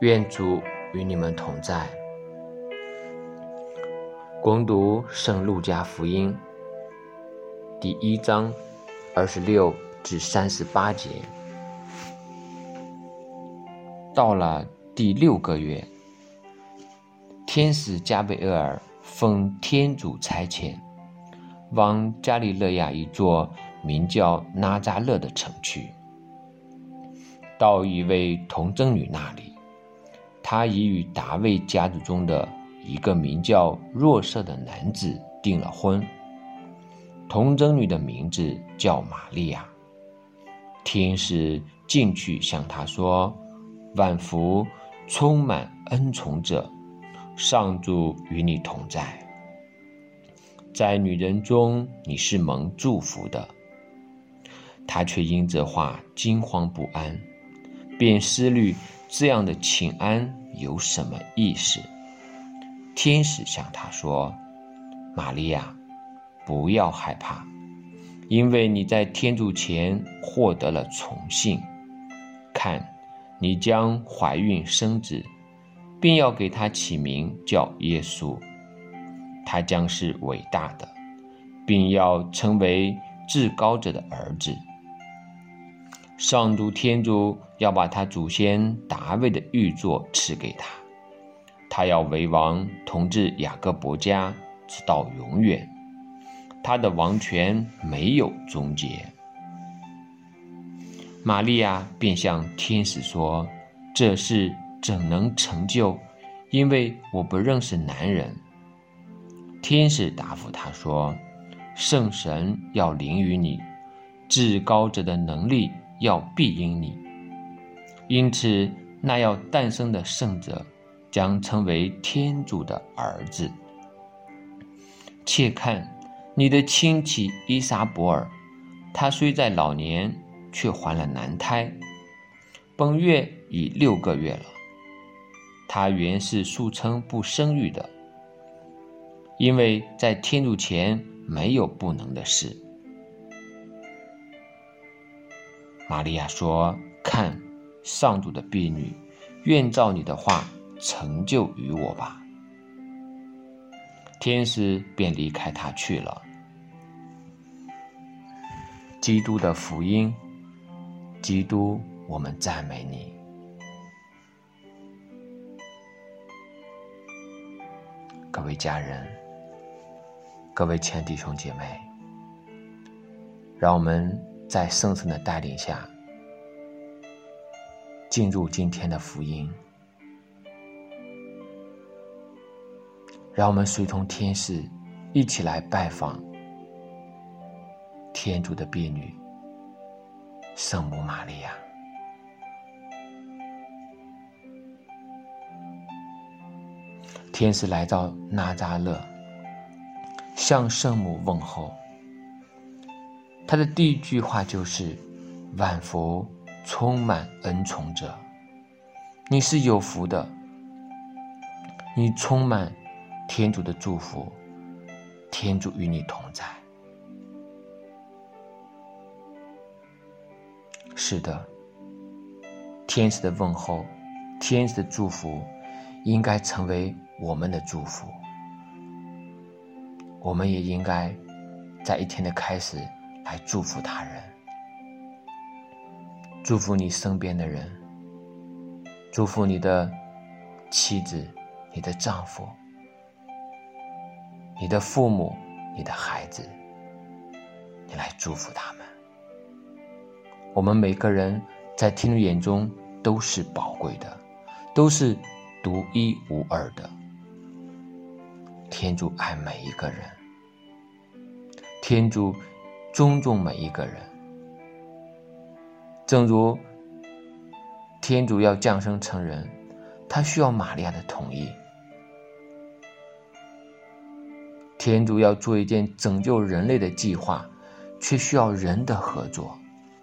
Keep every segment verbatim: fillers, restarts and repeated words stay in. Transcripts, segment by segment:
愿主与你们同在。恭读圣路加福音第一章二十六至三十八节。到了第六个月，天使加贝厄尔奉天主差遣，往加利勒亚一座名叫拿扎勒的城去，到一位童贞女那里，她已与大卫家族中的一个名叫若瑟的男子订了婚。童贞女的名字叫玛利亚。天使进去向她说：万福，充满恩宠者，上主与你同在。在女人中你是蒙祝福的。她却因这话惊慌不安，便思虑这样的请安有什么意思。天使向她说：玛利亚，不要害怕，因为你在天主前获得了宠幸。看，你将怀孕生子，并要给他起名叫耶稣。他将是伟大的，并要成为至高者的儿子。上主天主要把他祖先大卫的御座赐给他，他要为王，统治雅各伯家，直到永远。他的王权没有终结。玛利亚便向天使说：这事怎能成就？因为我不认识男人。天使答复他说：圣神要临于你，至高者的能力要庇荫你，因此那要诞生的圣者将成为天主的儿子。且看，你的亲戚伊撒伯尔，他虽在老年，却怀了男胎，本月已六个月了。他原是素称不生育的，因为在天主前没有不能的事。玛利亚说：看，上主的婢女，愿照你的话成就于我吧。天使便离开他去了。基督的福音。基督，我们赞美你。各位家人，各位亲爱的弟兄姐妹，让我们在圣神的带领下进入今天的福音。让我们随同天使一起来拜访天主的婢女圣母玛利亚。天使来到拿扎勒，向圣母问候。他的第一句话就是：万福，充满恩宠者，你是有福的，你充满天主的祝福，天主与你同在。是的，天使的问候，天使的祝福应该成为我们的祝福。我们也应该在一天的开始来祝福他人，祝福你身边的人，祝福你的妻子，你的丈夫，你的父母，你的孩子，你来祝福他们。我们每个人在天主眼中都是宝贵的，都是独一无二的。天主爱每一个人，天主尊重每一个人。正如天主要降生成人，他需要玛利亚的同意。天主要做一件拯救人类的计划，却需要人的合作。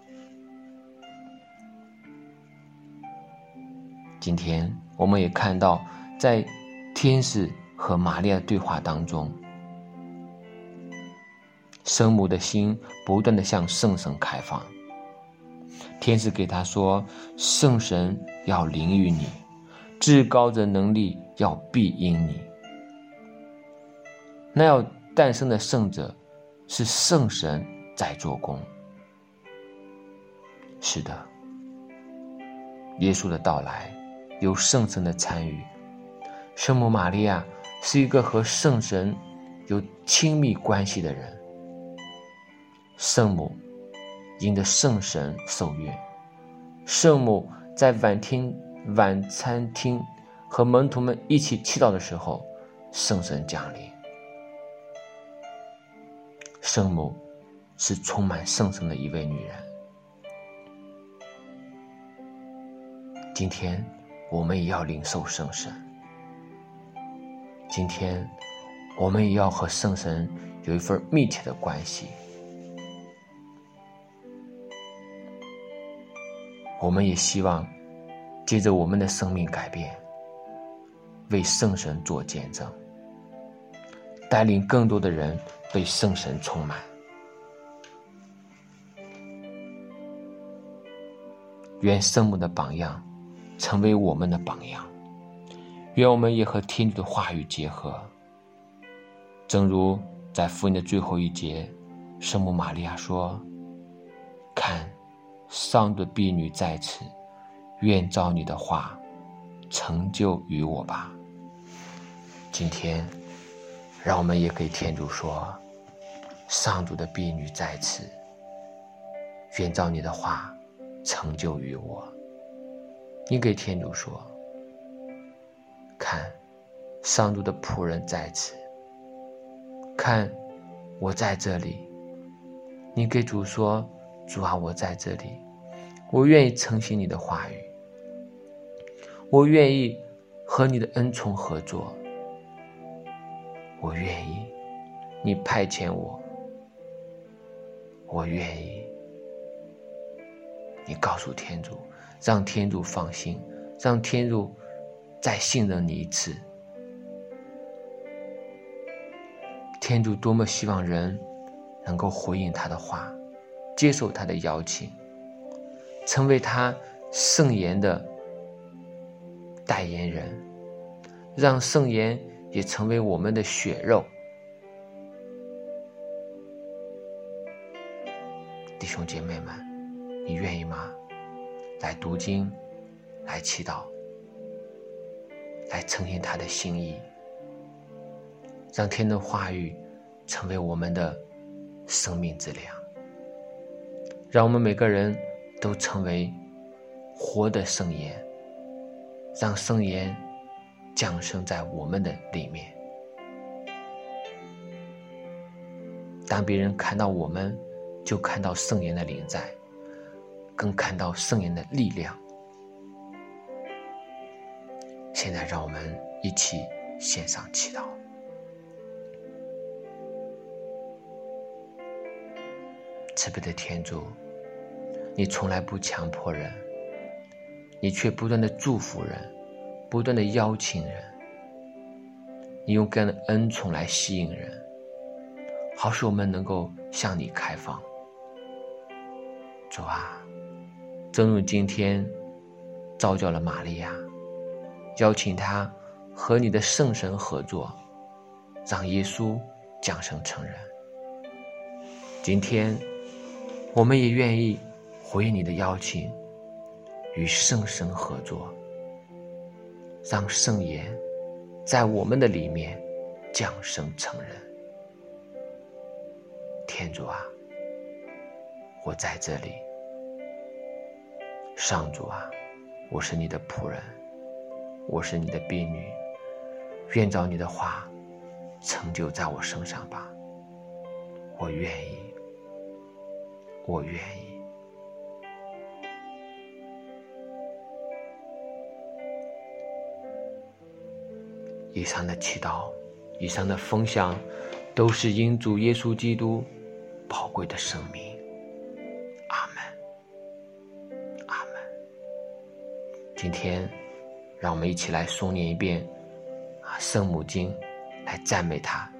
今天我们也看到，在天使和玛利亚的对话当中，圣母的心不断地向圣神开放。天使给他说：圣神要临于你， 至高者能力要必因你。那要诞生的圣者是圣神在做工。是的，耶稣的到来有圣神的参与。圣母玛利亚是一个和圣神有亲密关系的人。圣母因着圣神受孕，圣母在晚厅晚餐厅和门徒们一起祈祷的时候，圣神降临。圣母是充满圣神的一位女人。今天我们也要领受圣神，今天我们也要和圣神有一份密切的关系。我们也希望借着我们的生命改变，为圣神做见证，带领更多的人被圣神充满。愿圣母的榜样成为我们的榜样，愿我们也和天主的话语结合。正如在福音的最后一节，圣母玛利亚说：看，上主的婢女在此，愿照你的话成就于我吧。今天让我们也给天主说：上主的婢女在此，愿照你的话成就于我。你给天主说：看，上主的仆人在此，看，我在这里。你给主说：主啊，我在这里，我愿意承行你的话语，我愿意和你的恩宠合作，我愿意你派遣我，我愿意。你告诉天主，让天主放心，让天主再信任你一次。天主多么希望人能够回应他的话，接受他的邀请，成为他圣言的代言人，让圣言也成为我们的血肉。弟兄姐妹们，你愿意吗？来读经，来祈祷，来呈现他的心意，让天的话语成为我们的生命之粮，让我们每个人都成为活的圣言，让圣言降生在我们的里面。当别人看到我们，就看到圣言的临在，更看到圣言的力量。现在让我们一起献上祈祷。慈悲的天主，你从来不强迫人，你却不断的祝福人，不断的邀请人，你用各样的恩宠来吸引人，好使我们能够向你开放。主啊，正如今天召叫了玛利亚，邀请她和你的圣神合作，让耶稣降生成人。今天我们也愿意回应你的邀请，与圣神合作，让圣言在我们的里面降生成人。天主啊，我在这里。上主啊，我是你的仆人，我是你的婢女，愿照你的话成就在我身上吧。我愿意，我愿意。以上的祈祷，以上的分享，都是因主耶稣基督宝贵的生命。阿门，阿门。今天让我们一起来诵念一遍啊圣母经，来赞美他。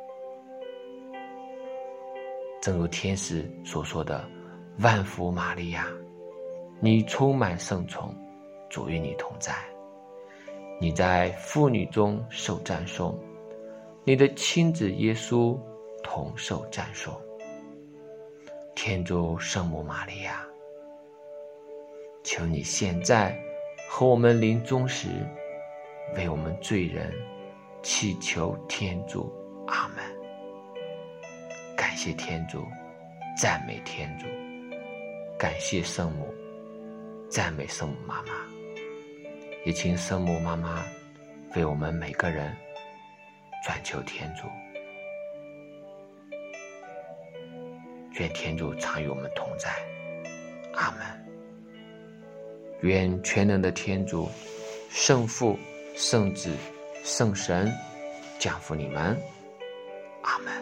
正如天使所说的：万福玛利亚，你充满圣宠，主与你同在， 你在妇女中受赞颂，你的亲子耶稣同受赞颂。天主圣母玛利亚，求你现在和我们临终时，为我们罪人祈求天主。阿们。感谢天主，赞美天主，感谢圣母，赞美圣母妈妈，也请圣母妈妈为我们每个人转求天主。愿天主常与我们同在。阿们。愿全能的天主、圣父、圣子、圣神降福你们。阿们。